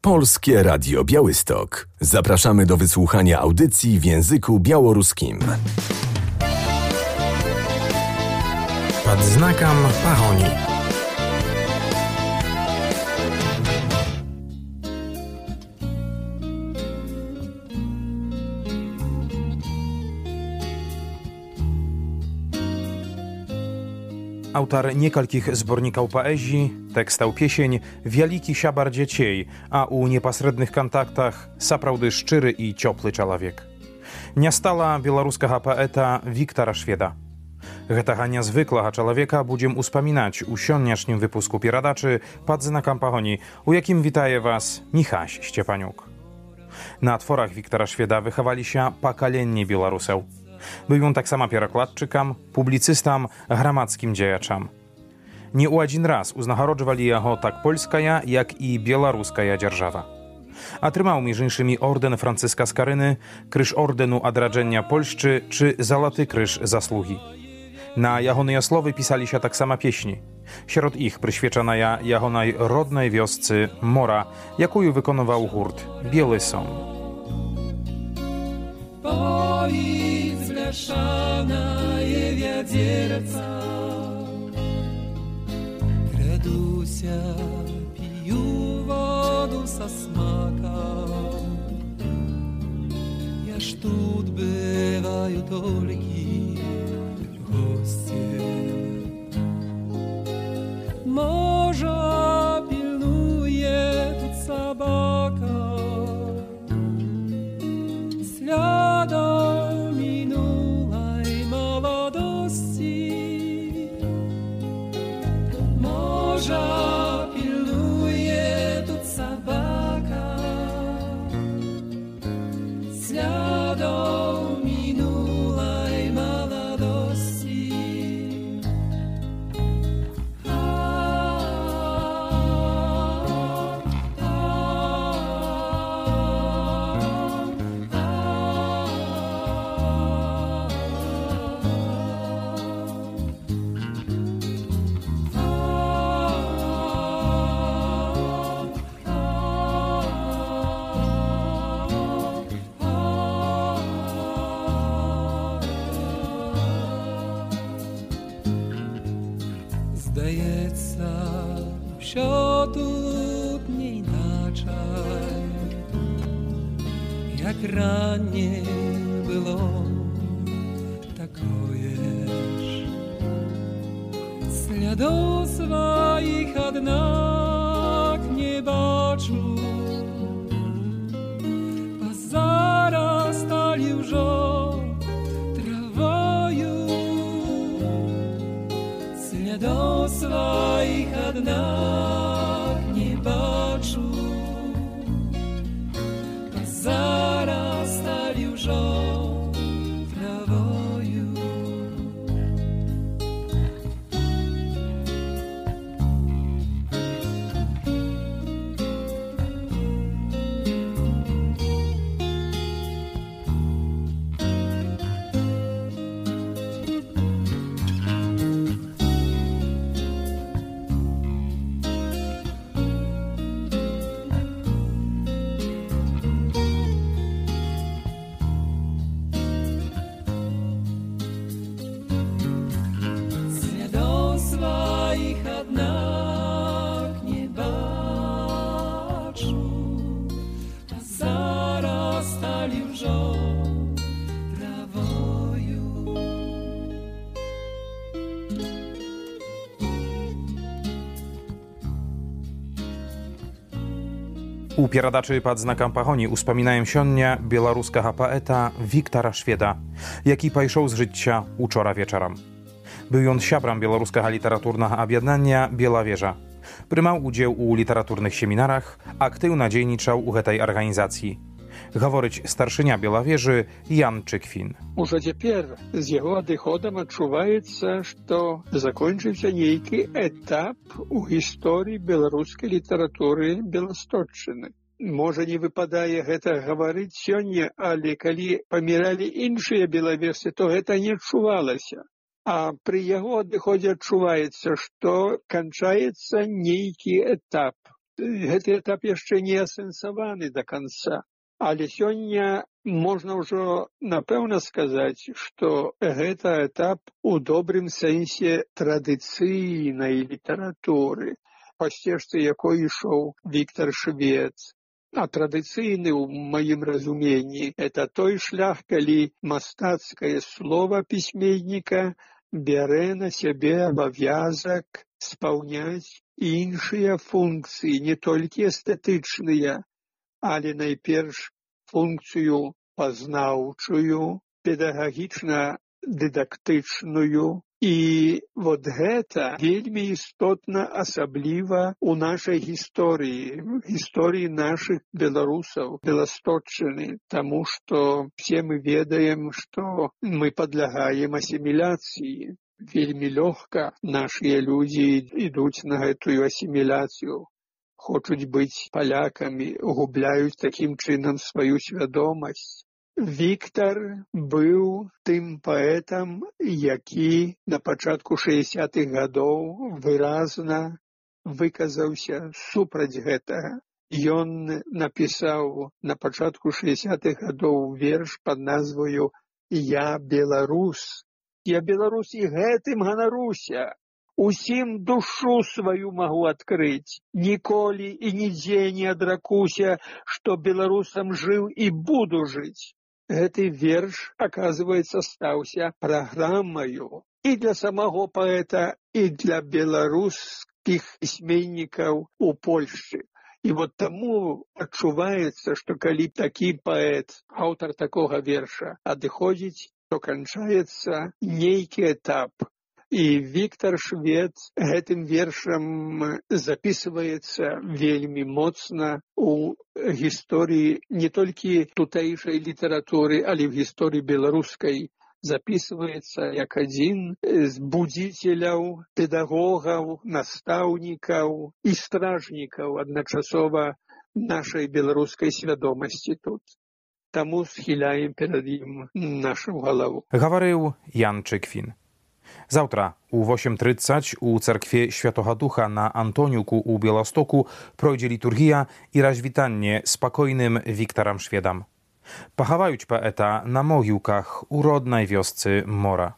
Polskie Radio Białystok. Zapraszamy do wysłuchania audycji w języku białoruskim. Pod znakiem Pahoni. Autor niekalkich zbornikаў poezji, tekstał piesień, wielki siabar dzieciej, a u nieposrednych kontaktach saprаўdy szczyry i ciepły człowiek. Nie stala białoruskiego poeta Wiktora Szweda. Гэтага niezwykłego człowieka będziemy uspominać u siódmym wypusku Pieradaczy pod znakiem Pahoni, u jakim witaje was Michaś Szczepaniuk. Na tworach Wiktora Szweda wychowali się pokolenie Białorusów. Był on tak samo pierakładczykiem, publicystą, gramadzkim działaczem. Nie u jeden raz uznachodzowali jego tak polska, jak i białoruska dzierżawa. Otrzymał między innymi orden Franciszka Skaryny, krzyż ordenu Odradzenia Polszczy czy Złoty Krzyż Zasługi. Na jego słowy pisali się tak samo pieśni. Wśród ich przyświecana jego rodnej wiosce Mora, jaką wykonywał hurt Biały Som. Zleszana je wiadzierca, kredusia piju wodu sa smaka, jaż tu bywają tolki goście. Morza pilnuje tu sabaka, śladom morza pilnuje tu sabaka, śladom minulej młodości. Zdaється, що тут не іначай, як раннє було такое ж. Слідов своїх, однак, не бачу, позаростали вже травою. Слідов своїх, однак, не бачу, позаростали вже травою. U Pieradaczy pod znakiem Pahoni uspominają siódmia białoruskiego poeta Wiktora Szweda, jaki pojszł z życia wczoraj wieczorem. Był on siabrem białoruskiego literaturnego objednania Biała Wieża. Brał udział u literaturnych seminarach, aktywnie dzienniczał u tej organizacji. Говорить старшыня Белавежы Ян Чыквін. Уже цяпер з яго адыходам адчуваецца, што закончыўся нейкі этап у гісторыі беларускай літаратуры Беласточчыны. Можа, не выпадае гэта гаварыць сёння, але калі паміралі іншыя белавежцы, то гэта не адчувалася. А пры яго адыходзе адчуваецца, што канчаецца нейкі этап. Гэты этап яшчэ не асэнсаваны да канца. Але сёння можна ўжо напэўна сказаць, што гэта этап у добрым сэнсе традыцыйнай літаратуры, па сцежцы якой ішоў Віктар Швед. А традыцыйны ў маім разуменні это той шлях, калі мастацкае слова пісьменніка бярэ на сябе абавязак спаўняць іншыя функцыі, не толькі эстэтычныя, але найперш функцыю пазнаўчую, педагагічна-дыдактычную. І вот гэта вельмі істотна, асабліва ў нашай гісторыі нашых беларусаў, Беласточчыны, таму што все мы ведаем, што мы падлягаем асіміляцыі. Вельмі лёгка нашыя людзі ідуць на гэтую асіміляцыю, хочуць быць палякамі, губляюць такім чынам сваю свядомасць. Віктар быў тым паэтам, які на пачатку 60-х гадоў выразна выказаўся супраць гэтага. Ён напісаў на пачатку 60-х гадоў верш пад назваю «Я беларус». Я беларус і гэтым ганаруся. Усім душу сваю магу адкрыць. Ніколі і нідзе не адракуся, што беларусам жыў і буду жыць. Гэты верш, аказваецца, стаўся праграмаю і для самого паэта, і для беларускіх пісьменнікаў у Польшчы. І вот таму адчуваецца, што калі такі паэт, аўтар такога верша, адыходзіць, то канчаецца нейкі этап. І Віктар Швед гэтым вершам запісваецца вельмі моцна у гісторыі не толькі тутэйшай літаратуры, але ў гісторыі беларускай. Запісваецца як адзін з будзіцеляў, педагогаў, настаўнікаў і стражнікаў адначасова нашай беларускай свядомасці тут. Таму схіляем перад ім нашу галаву. Гаварыў Ян Чыквін. Заўтра у 8:30 у царкве Świętego Ducha na Antoniuku u Białostoku пройдзе літургія і развітанне спакойным Віктарам Шведам. Пахаваюць паэта на могілках у роднай вёсцы Мора.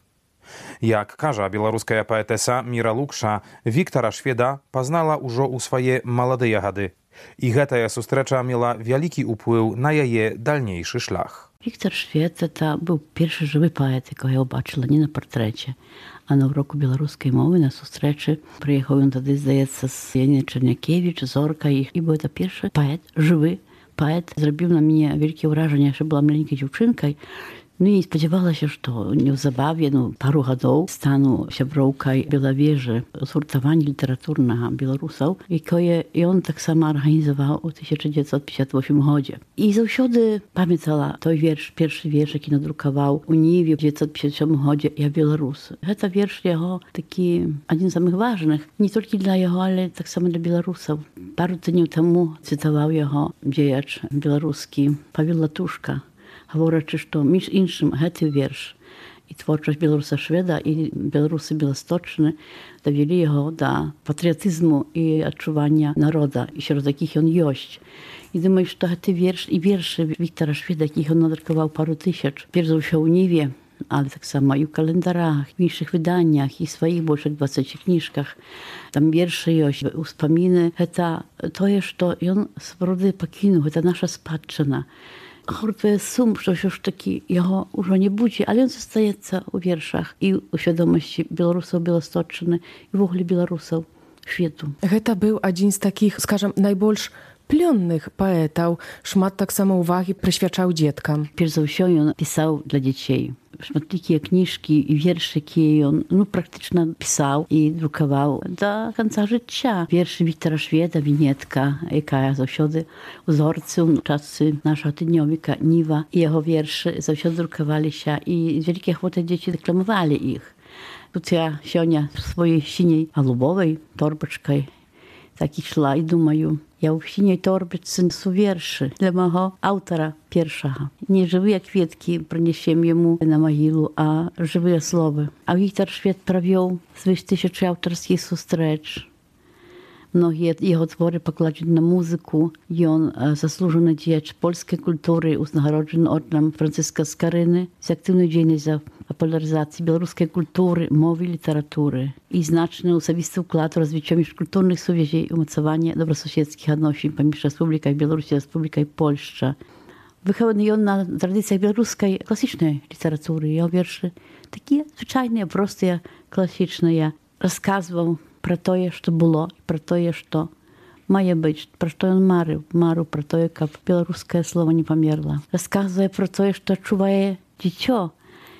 Як кажа беларуская паэтэса Міра Лукша, Віктара Шведа пазнала ўжо ў свае маладыя гады. І гэтая сустрэча мела вялікі ўплыў на яе дальнейшы шлях. Віктор Швед это быў першы жывы паэт, якого я ўбачыла не на партрэце, а на ўроку беларускай мовы на сустрэчы. Прыехаў ён тады, здаецца, з Яне Чарнякевіч, Зорка іх. І быў это першы паэт, жывы паэт. Зрабіў на мяне вялікае ўражанне, яшчэ была маленькай дзяўчынкай. Ну і спадзявалася, што неўзабаве, пару гадоў стану сяброўкай Белавежы, згуртавання літаратурнага беларусаў, якое ён таксама арганізаваў у 1958 годзе. І заўсёды памятала той верш, першы верш, які надрукаваў у Ніве ў 1957 годзе «Я беларус». Гэта верш яго такі адзін з самых важных, не толькі для яго, але таксама для беларусаў. Пару тыдняў таму цытаваў яго дзеяч беларускі Павел Латушка, гаворачы, што між іншым гэты верш і творчасць беларуса Шведа і беларусы Беласточчыны давялі яго да патрыятызму і адчування народа, і сярод якіх ён ёсць. І думаю, што гэты верш і вершы Віктара Шведа, якіх ён надрукаваў пару тысяч, перш за ўсё ў Ніве, але таксама і ў календарах, в іншых выданнях, і сваіх больш як 20 кніжках. Там вершы ёсць, успаміны. Гэта тое, што ён сапраўды пакінуў, гэта наша спадчына. Гортуе сум, што ўсё ж такі яго ўжо не будзе, але ён застаецца ў вершах і ў свядомасці беларусаў Беласточчыны і ввогуле беларусаў свету. Гэта быў адзін з такіх, скажам, найбольш плённых паэтаў. Шмат таксама ўвагі прысвячаў дзеткам. Перш за ўсё ён пісаў для дзяцей. Шматлікія кніжкі і вершыкі ён практычна пісаў і друкаваў да канца жыцця. Вершы Віктара Шведа, «Вінетка», якая заўсёды узорцы ў частцы нашага тыднёвіка «Ніва», і яго вершы заўсёды друкаваліся, і з вялікай ахвотай дзеці дэкламавалі іх. Тут я сёння сваёй сіняй галубовай торбачкай так ішла і думаю, я ў сіняй торбачцы несу вершы для маго аўтара першага. Не жывыя кветкі прынясем яму на магілу, а жывыя словы. А Віктар Швед правёў звыш 1000 аўтарскіх сустрэч. Mnogie jego twory pokładane na muzyku i on zasłużony dziecz polskiej kultury, uznagrodzony ordnem Franciszka Skaryny, z aktywnej działalności za popularyzację białoruskiej kultury, mowy i literatury i znaczny osobisty wkład w rozwój międzykulturnych więzi i umocowanie dobrosąsiedzkich odnosień pomiędzy Republiką Białorusi a Republiką Polską. Wychowany on na tradycjach białoruskiej klasycznej literatury. Jego wiersze takie zwyczajne, proste, klasyczne. Rozkazywał про те, що було, про те, що має бути, про що він марив про те, як білоруське слово не померло. Розказує про те, що відчуває дитя,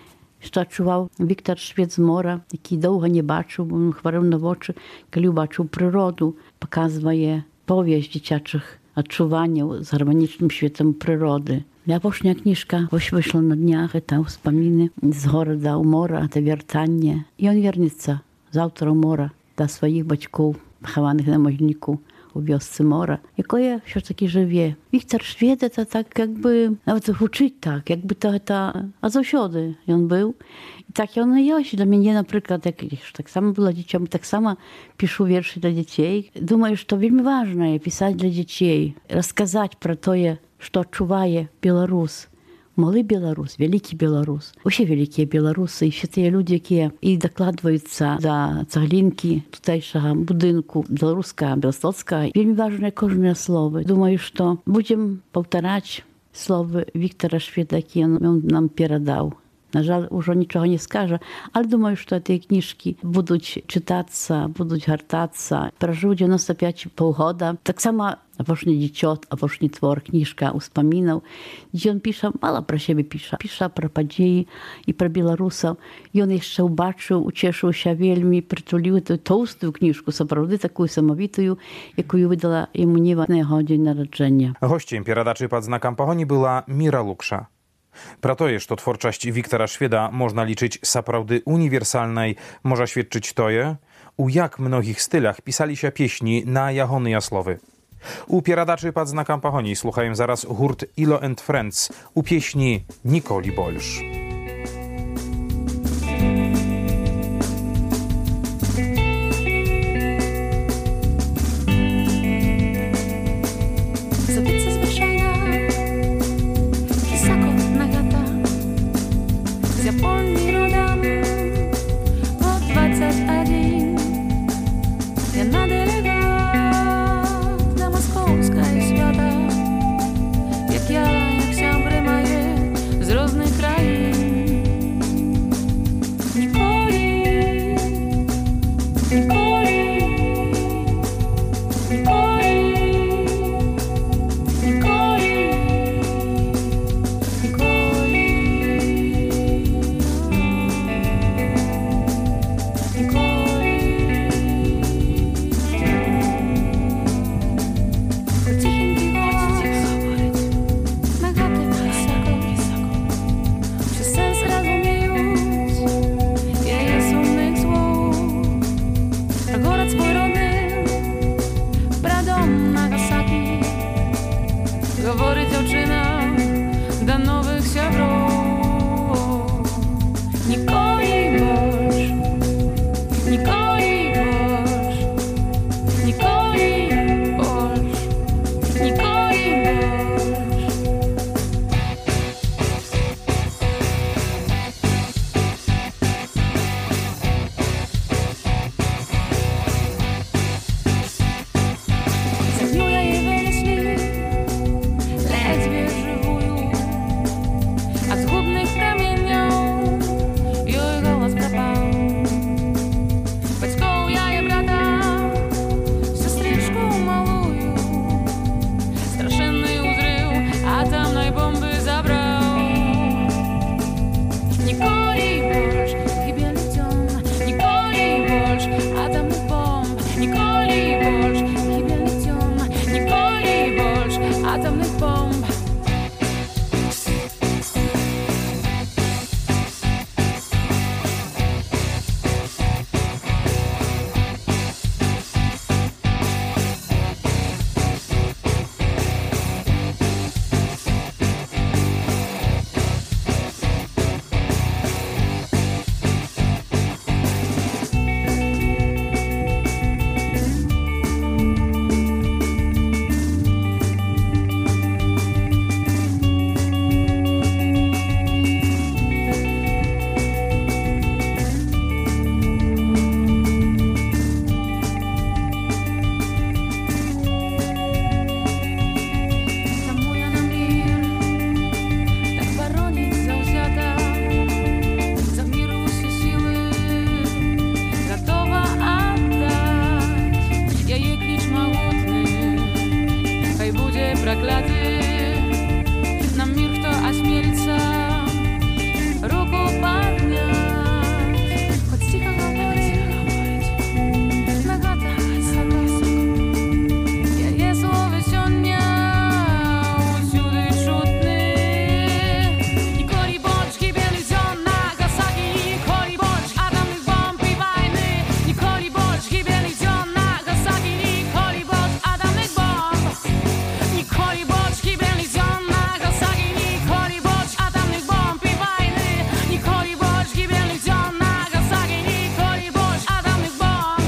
що відчував Віктор Швець з мора, який довго не бачив, бо він хворів на очі, коли бачив природу, показує повість дитячих відчувань з гармонічним світом природи. Ляпошня книжка вийшла на днях, це wspominy з города у мора, це вертання. І він вернеться завтра у мора до своїх батьків, похованих на могильнику у wiosce Mora, jakie все таки живе. Wiktor Szwed to tak jakby, nawet звучить tak, jakby to a zawsiody on był. I tak on jest dla mnie na przykład, jak tak samo była dzieciom, tak samo piszę wiersze dla dzieci. Думаю, że to bardzo ważne pisać dla dzieci, rozkazać про to, co odczuwa Białorus. Малий білорус, великий білорус. Усі великі білоруси, і всі ті люди, які і докладаються за цеглинки тутейшого будинку білоруського, білостоцького. Вельми важне кожне слово. Думаю, що будемо повторяти слово Віктора Шведа, яке він нам передав. На жаль, уже нічого не скаже, але думаю, що ці книжки будуть читатися, будуть гортатися. Прожив 95 полгода. Так само Апошні дітьот, апошні твор, книжка успомінав, де він пише, мало про себе пише. Пише про події і про білорусів. І він ще убачив, учешився вельми, притулив ту товсту книжку, справді таку самовитую, яку видала йому Ніва на його день народження. Gościem перадачы пад знакам пагоні была Міра Лукша. Про тое, што творчасць Віктора Шведа можна лічыць сапраўды універсальнай, можа świadczyć тое, у як многіх стилях пісаліся песні на ягоныя словы. У перадачы пад знакам пагоні слухаем зараз гурт Ilo and Friends у песні «Ніколі больш». погляди на мир, кто осмелится руку поднять, хоть тихо говорить, нога так высоко. Я есть слово сегодня, усюды шутны. Николи бочки белый зон, Нагасаки, николи бочки атомных бомб и войны. Николи бочки белый зон, Нагасаки, николи бочки атомных бомб. Николи бочки белый зон, Нагасаки, николи бочки атомных бомб и войны. Николи бочки белый зон, Нагасаки, николи бочки атомных бомб.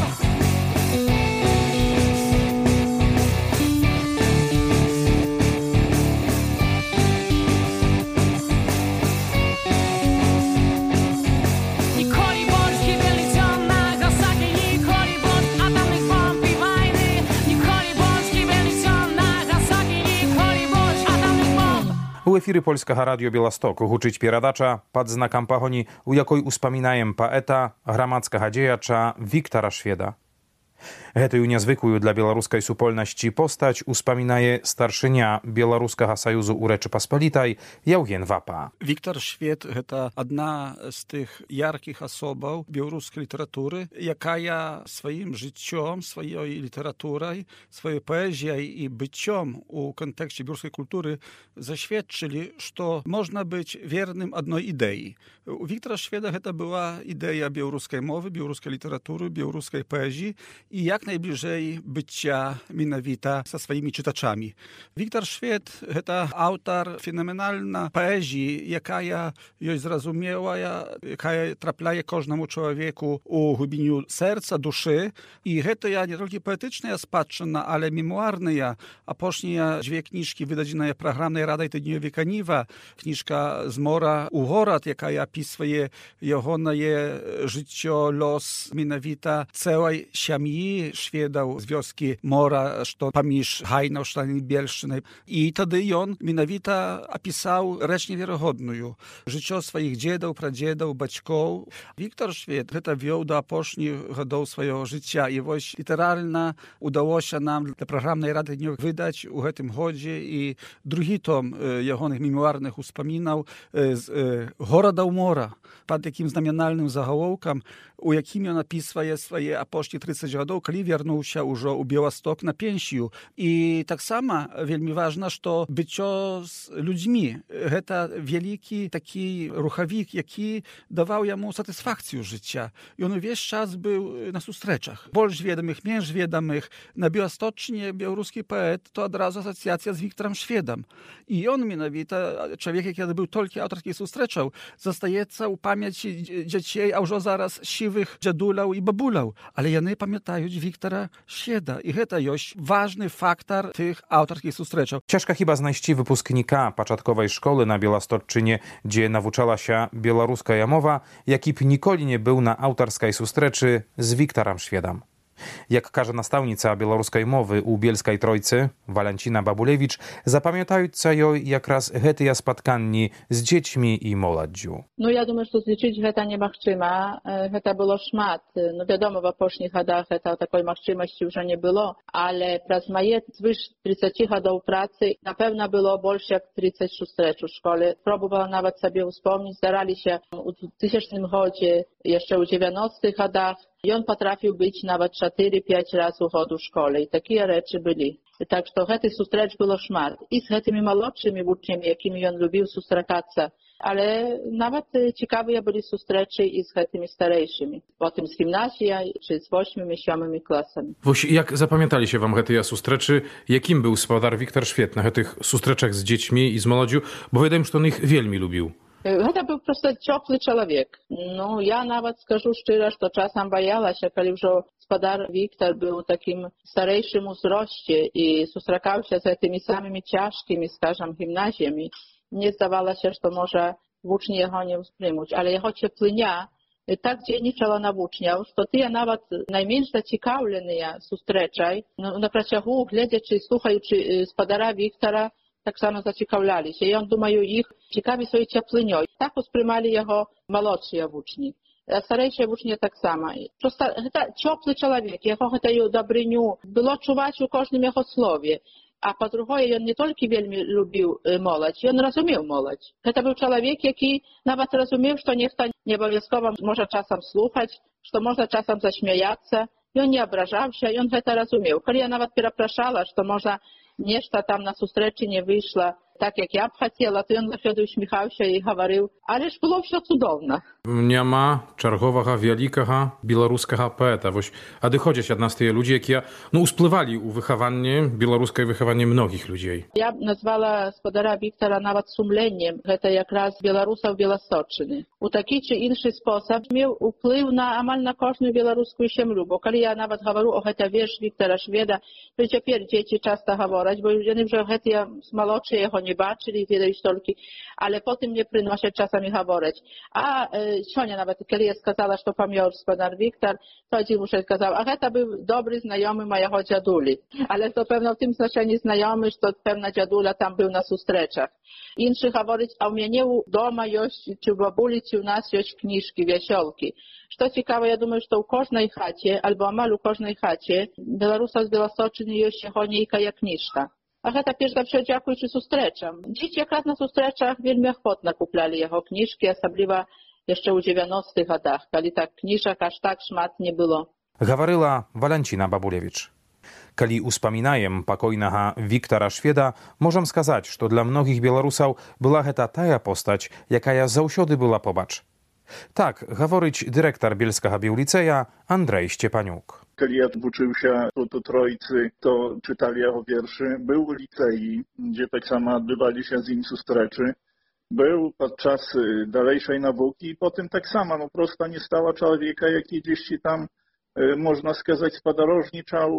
Николи бочки белый зон, Нагасаки, николи бочки атомных бомб и войны. Николи бочки белый зон, Нагасаки, николи бочки атомных бомб. У ефірі Польського радіо Білосток гучить передача під знаком погоні, у якой успоминаем поэта, громадского дзеяча Wiktora Szweda. Гэтую нязвыклую для беларускай супольнасці постаць успамінае старшыня Беларускага саюзу ў Рэчы-Паспалітай Яўген Вапа. Wiktor Szwed – гэта адна з тых яркіх асобаў беларускай літаратуры, якая сваім жыццём, сваёй літаратурай, сваёй паэзіяй і быццём у кантэксце беларускай культуры засведчылі, што можна быць верным адной ідэі. У Wiktora Szweda гэта была ідэя беларускай мовы, беларускай літаратуры, беларускай паэзіі і як найбліжэй быцця менавіта са сваімі чытачамі. Wiktor Szwed – гэта аўтар фенаменальна паэзіі, якая ёй зразумелая, якая трапляе кожнаму чалавеку у глыбіню сэрца, душы. І гэтая не толькі паэтычная спадчына, але мемуарная. Апошнія дзве кніжкі выдадзеныя праграмнай радай тыднёвіка Ніва. Кніжка «З мора ў горад», якая апісвае ягонае жыццё, лёс менавіта цэлай сям'і Шведаў з вёскі мора, што паміж Гайнаўшчынай і Бельшчынай. І тады ён менавіта апісаў рэч неверагодную. Жыццё сваіх дзедаў, прадзедаў, бацькоў. Wiktor Szwed гэта вёў да апошніх гадоў свайго жыцця. І вось літаральна удалося нам для праграмнай рады выдаць у гэтым годзе і другі том ягоных мемуарных успамінаў з горада ў мора, пад якім знамянальным загалоўкам, у якім ён апісвае свае апошнія 30 гадоў, калі вярнуўся ўжо ў Беласток на пенсію. І таксама вельмі важна, што быццё з людзьмі гэта вялікі такі рухавік, які даваў яму сатысфакцыю жыцця. Ён увесь час быў на сустрэчах. Больш ведамых, менш ведамых. На Беласточчыне беларускі паэт то адразу асацыяцыя з Wiktorem Szwedам. І ён менавіта, чалавек, які быў толькі аўтарскіх сустрэчаў, застаецца ў памяці дзяцей, а ўжо зараз сівых дзядуляў і бабуляў. Але яны памятаюць Wiktora Szweda. І гэта ёсць важны фактар тых аўтарскіх сустрэчаў. Ciężka chyba znajść wypускnika początkowej szkoły na Białostocczynie, gdzie nawuczała się białoruska mowa, jaki b nikoli nie był na autorskiej sustreczy z Wiktorem Szwedem. Jak każe nastawnica białoruskiej mowy u Bielskiej Trojcy, Walencina Babulewicz, zapamiętająca ją jak raz гэтыя spotkanni z dziećmi i młodzieżą. No ja думаю, што злічыць гэта немагчыма. Гэта было шмат. Ну, вядома, в апошніх гадах гэта такой магчымасці ўжо не было, але праз мае звыш 30 гадоў працы, напэўна, было больш як 30 сустрэч у школе. Пробувала нават сабе ўспомніць, здараліся у 2000 годзе, яшчэ ў 90-х гадах. Ён патрафіў быць нават 4-5 раз у год у школе, і такія рэчы былі. Так што гэтых сустрэч было шмат. І з гэтымі малодшымі вучнямі, якімі ён любіў сустракацца. Але нават цікавыя былі сустрэчы і з гэтымі старэйшымі. Потым з гімназіяй, чи з 8-7 класамі. Вось як запамяталіся вам гэтыя сустрэчы, якім быў спадар Wiktor Szwed на гэтых сустрэчах з дзецьмі і з моладдзю, бо ведаем, што он іх вельмі любіў. Гэта быў проста цёплы чалавек. Ну, я нават скажу шчыра, што часам баялася, калі ўжо спадар Wiktor быў такім старэйшым узросце і сустракаўся з гэтымі самымі цяжкімі, скажам, гімназіямі. Мне здавалася, што, можа, вучні яго не ўспрымуць, але яго цеплыня так дзейнічала на вучняў, што тыя нават найменш зацікаўленыя сустрэчай, на працягу, гледзячы, слухаючы спадара Wiktora, таксама зацікаўляліся. І ён, думаю, іх цікаві сваёй цеплынёй. Так успрымалі яго малодшыя вучні. А старэйшыя вучні таксама. Проста гэта цёплы чалавек, яго гэтую дабрыню было чуваць у кожным яго слове. a po drugie, on nie tylko wielmi lubił молодь, on rozumiał молодь. To był człowiek, jaki nawet rozumiał, że niechto nie obowiązkowo może czasem słuchać, że można czasem zaśmiejаться, i on nie obrażał się, i on to rozumiał. Kiedy ja nawet przepraszała, że może nešto tam na zustreczy nie wyszło tak, jak ja bym chciała, to on zawsze uśmiechał się i mówił, ale ж było wszystko cudowne. Няма чарговага вялікага беларускага паэта. Вось адыходзяць ад нас тыя людзі, якія усплывалі ў выхаванне, беларускае выхаванне многіх людзей. Я назвала спадара Віктора нават сумленнем. Гэта якраз беларусаў Беласточчыны. У такі чи іншы спосаб меў уплыў на амаль на кожную беларускую сям'ю. Бо калі я нават гавару о гэта верш Віктора Шведа, то цяпер дзеці часта гавораць, бо яны вже гэтыя малодшыя яго не бачылі, ведаюць толькі, але потым мне прыносяць часамі гавораць. А сёння нават, калі я сказала, што памёр спадар Віктор, то адзін мужчына сказаў, а гэта быў добры знаёмы майго дзядулі. Але то пэўна ў тым значэнні знаёмы, што пэўна дзядуля там быў на сустрэчах. Іншы гаворыць, а ў мяне дома ёсць, ці ў бабулі, ці ў нас ёсць кніжкі, вясёлкі. Што цікава, я думаю, што ў кожнай хаце, альбо амаль у кожнай хаце, беларусаў з Беласточчыны ёсць яго нейкая кніжка. А гэта перш за ўсё дзякуючы сустрэчам. Дзеці якраз на сустрэчах вельмі ахвотна куплялі яго кніжкі, асабліва яшчэ ў 90-х гадах, калі так кніжак аж так шмат не было. Гаварыла Валенціна Бабулевіч. Калі успамінаем пакойнага Віктора Шведа, можам сказаць, што для многіх беларусаў была гэта тая постаць, якая заўсёды была побач. Так, гаворыць дырэктар бельскага біўліцэя Андрэй Сцепанюк. Kiedy ja uczył się tu Trójcy, to czytali jego wierszy. Był w licei, gdzie tak samo odbywali się z nim sustreczy. Był podczas dalejszej nauki i potem tak samo, prosto nie stała człowieka, jaki gdzieś tam, można сказать, spodorożniczał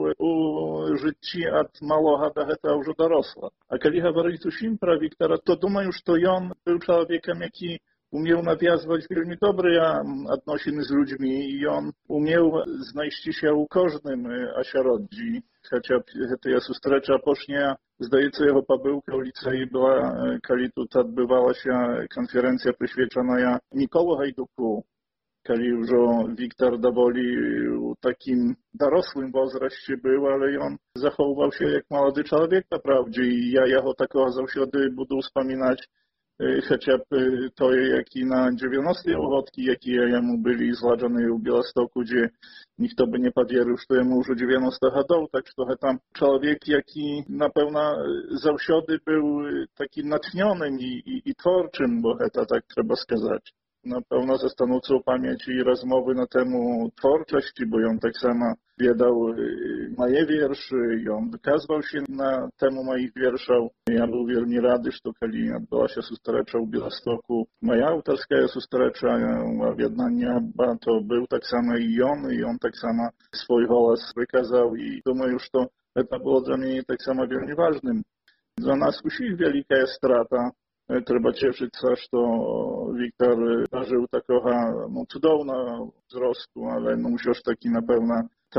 u życi od malocha do heta już dorosła. A kiedy говорить усім про Wiktora, to думаю, że on był człowiekiem, jaki umiał nawiązywać wielmi dobre odnosiny z ludźmi i on umiał znaleźć się u każdym ośrodzi. Chociaż ta sustrecza posznia, zdaje się, jego pobyłka w licei była, kiedy tu odbywała się konferencja poświęcona Nikolu Hajduku, kiedy już Wiktor dowoli w takim dorosłym wozraście był, ale on zachowywał się jak młody człowiek naprawdę i ja jego takiego zawsze będę wspominać. Chociaż to, jaki na 90 uchodki, jakie jemu byli zladzone w Białymstoku, gdzie nikt by nie powierzył, że jemu już 90 lat, tak że tam człowiek, jaki na pewno zawsze był takim natchnionym i twórczym, bo to tak trzeba сказать. Na pewno zastanął pamięć i rozmowy na temu twórczości, bo on tak samo wiedał moje wiersze i on wykazywał się na temu moich wierszów. Ja był wielmi rady, że kiedy odbyła się sustrecza w Białymstoku, moja autorska sustrecza w Wiednania, to był tak samo i on tak samo swój głos wykazał i думаю, że to było dla mnie tak samo wielmi ważnym. Dla nas wszystkich wielka jest strata. Trzeba cieszyć się, że Wiktor dożył takiego cudownego wzrostu, ale musisz taki na pewno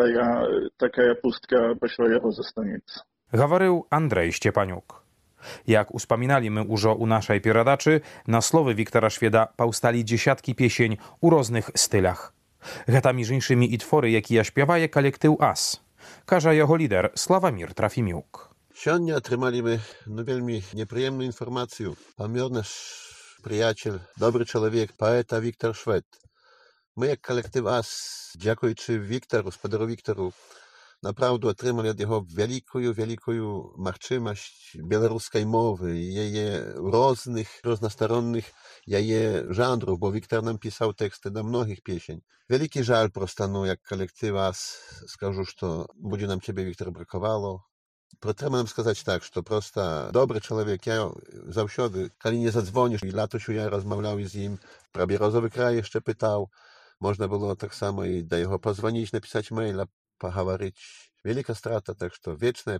taka pustka pośle jego zostanie. Гаварыў Андрэй Сцепанюк. Jak uspominali my już u naszej перадачы, na słowy Wiktora Szweda powstali dziesiątki piesień u różnych stylach. Гэта між іншымі і творы, якія śpiewaje колектив АС, каже його лідер Славомір Трофімюк. Сёння атрымалі мы вельмі непрыемную інфармацыю. Памёр наш прыяцель, добры чалавек, паэта Віктор Швед. Мы, як калектыў АС, дзякуючы Віктору, спадару Віктору, направду атрымалі ад яго вялікую магчымасць беларускай мовы, яе розных, рознастаронных яе жанрów, bo Wiktor nam pisał teksty do mnogich pieśń. Wielki żal prosto, jak kolektyw AS, skażu, że będzie nam ciebie, Wiktor, brakowało. Trzeba nam сказать tak, że prosto dobry człowiek, ja zawsze, kiedy nie zadzwonisz i latoś ja rozmawiał z nim, про Бирозовый край jeszcze pytał, można było tak samo i do jego pozwonić, napisać maila, poговорить. Wielka strata, tak że wieczna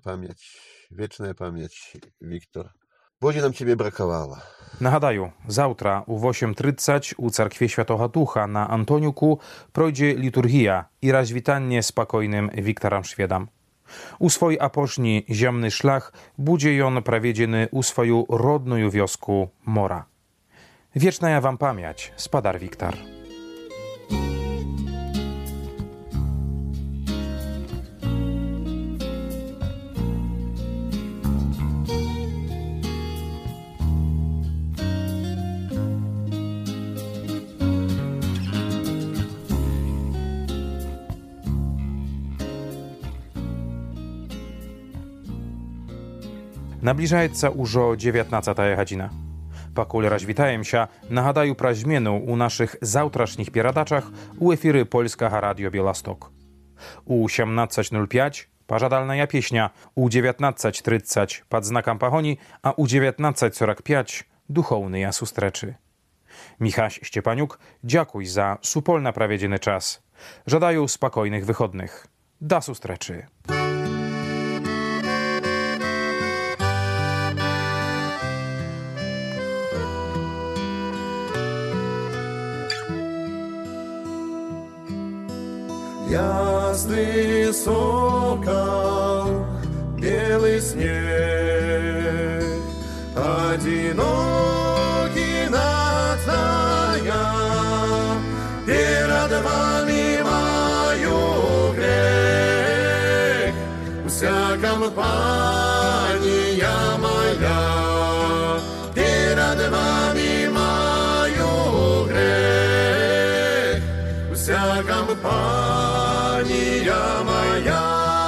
pamięć, Wiktor. Będzie nam ciebie brakowało. Nagадаю, завтра у 8:30 у Церкwie Świętego Ducha na Antoniuku projdzie liturgia i rozwitanie spokojnym Wiktorem Szwedem. U swój apośni ziemny szlach będzie on prowadziony u swoją rodną wiosku Mora. Wieczna ja wam pamięć, spadar Wiktor. Наближаецца ўжо 19 гадзіна. Пакуль развітаемся, нагадаю пра змену ў нашых заўтрашніх перадачах у эфіры польскага радыё Беласток. У 18:05 пажадальная песня, у 19:30 пад знакам пагоні, а у 19:45 духоўныя сустрэчы. Michaś Szczepaniuk, dziękuję za supolna prawiedzony czas. Żadaję spokojnych wychodnych. Do sustreczy. Jasny sokał, biały śnieg, одинокий над я, перед вами мою грех, вся компания моя, перед вами мою грех, вся компания моя.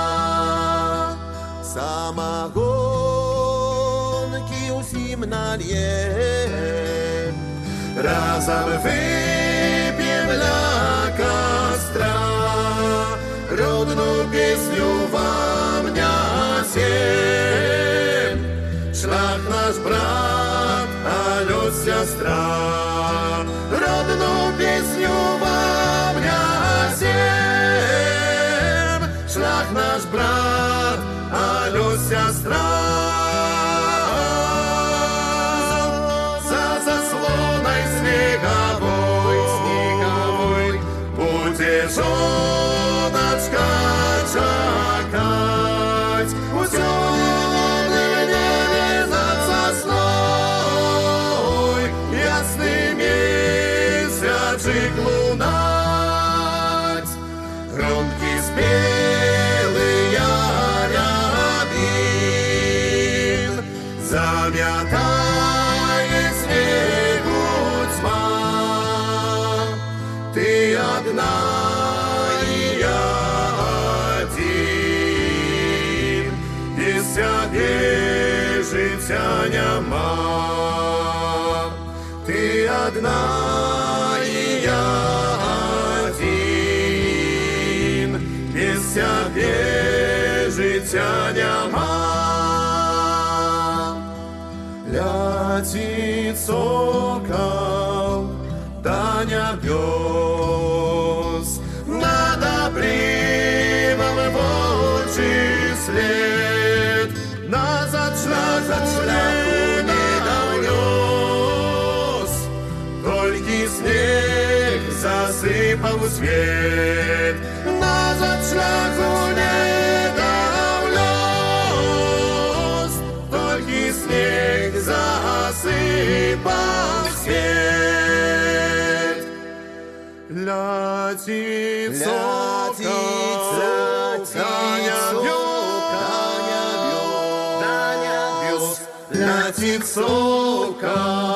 Самогонки усим нальем, разом выпьем для костра, родную песню вам несем. Шлях наш брат, алло, сестра, родную песню вам несем. Шлях наш брат, алло, сестра. Żoneczka czekać, u zielonym niebie nad sosną, jasny miesiączek lunać, rączki spięły jarabin, zamiataje śniegu ćma, ty одна. Життя нема, ти одна і я один, без тебе життя нема. Летит сокол до небес, над обривом волчий след. Назад шляху не довез, только снег засыпал свет. Назад шляху не довез, только снег засыпал свет. Летит сокол, летит сокол.